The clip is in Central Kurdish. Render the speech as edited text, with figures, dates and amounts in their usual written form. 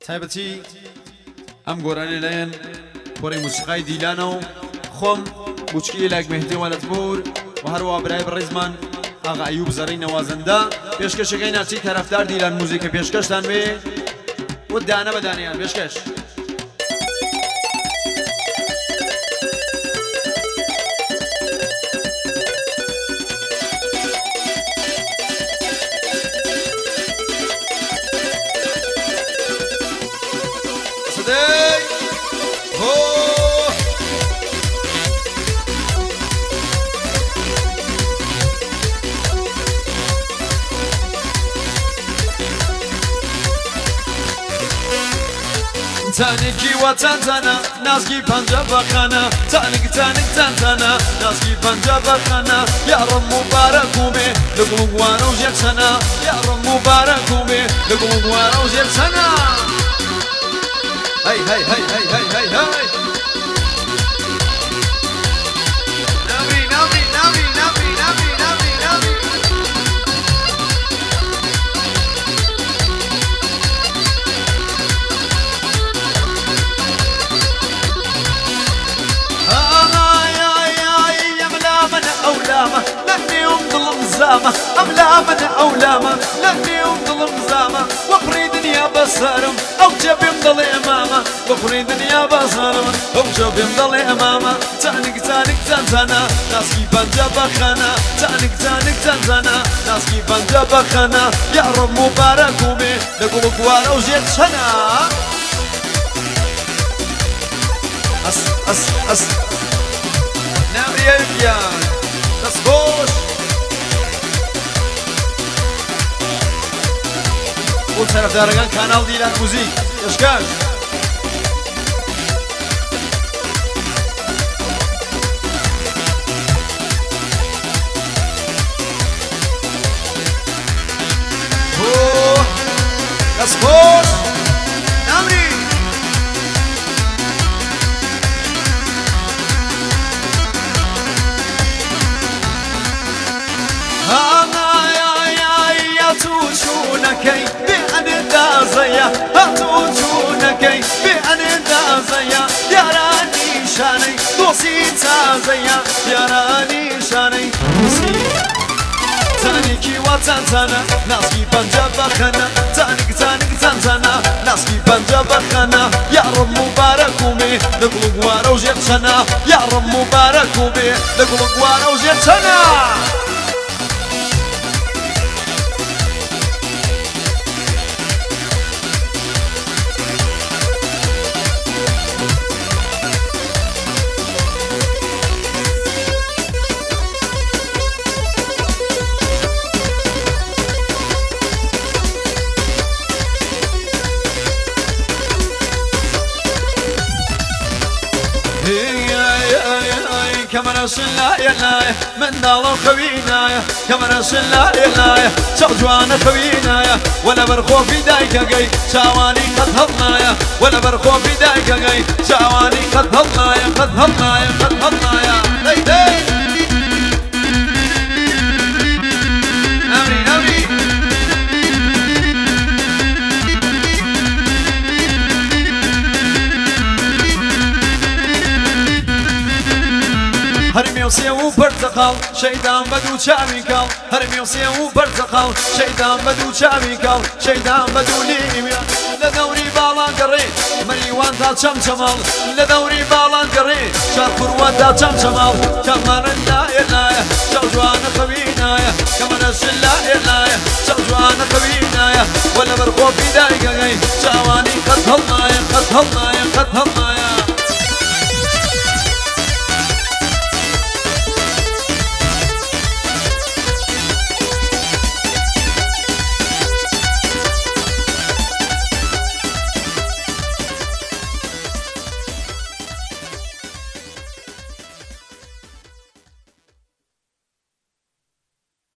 تایبەتی ئەم گۆرانە لەیەن پۆڕی موسیقای دیلانە و خۆم بوچکی لاک مهدی وەلەتبور و هەروە برای بڕێزمان ئاغا ئەیوب زەڕی نەوازەندە پێشکەشەکەی ناچی تەرەفدار دیلان موزیکە پێشکەشتان بێ و دانە بەدانیان پێشکەش تانێکی وا چەندانە نازکی پەنجە بەخانە تانێک چەندانە نازکی پەنجە بەخانە یاڕم مبارەک و بێ لە گوڵگوانە و ژێرچەنە یاڕم مبارەک و بێ لە گوڵگوانە و ژێرچەنە هەی هەی هەی هەی هەی هەی هەی ناوی ناوی ناوی ناوی ناوی ناوی ناوی لاني ومظلم زامة أملا من أولامة لاني ومظلم زامة وقري دنيا بصارم أو جاب يمضل إمامة وقري دنيا بصارم أو جاب يمضل إمامة تانك تانك تنتنا ناسكي بانجا بخانا تانك تانك تنتنا ناسكي بانجا بخانا يا رب مبارك ومي لقول قوارا وجيت شنا أس نامري يبيان دەستخۆش بۆ تەرەفدارەکان کاناڵ دیلان موزیک پێشکەش دەستخۆش نامری هاتوچونەکەی بێئەنێ دازەیە هاتوچونەکەی بێئەنێ دازەیە یارانی شانەی دۆسی تازەیە یارانی شانەی دۆسی تانێکی وا چەندانە ناسکی پەنجە بەخەنە تانێک تانێک چەندانە ناسکی پەنجە بەخەنە یاڕم مبارەک و بێ لە گوڵگوارە و ژێرچەنە یاڕم مبارەک و بێ لە گوڵگوارە و ژێرچەنە كمان شلاية لاية من دالو خوينايا كمان شلاية لاية شوجوانا خوينايا ولا برخو في دايكا جاي شاواني قد هضنايا ولا برخو في دايكا جاي شاواني قد هضنايا قد هضنايا قد هضنايا داي داي نامري نامري هرمي وسيو برتقال شيدان بدو شاميكال هرمي وسيو برتقال شيدان بدو شاميكال شيدان بدو ليميا لدوري بالان قري مريوان دا شمشمال لدوري بالان قري شاكر ودا شمشمال كمان اللاية لاية شوجوانا خوينايا كمان الشلاية لاية شوجوانا خوينايا ولا برخو في دايقا شاواني قد هضنايا قد هضنايا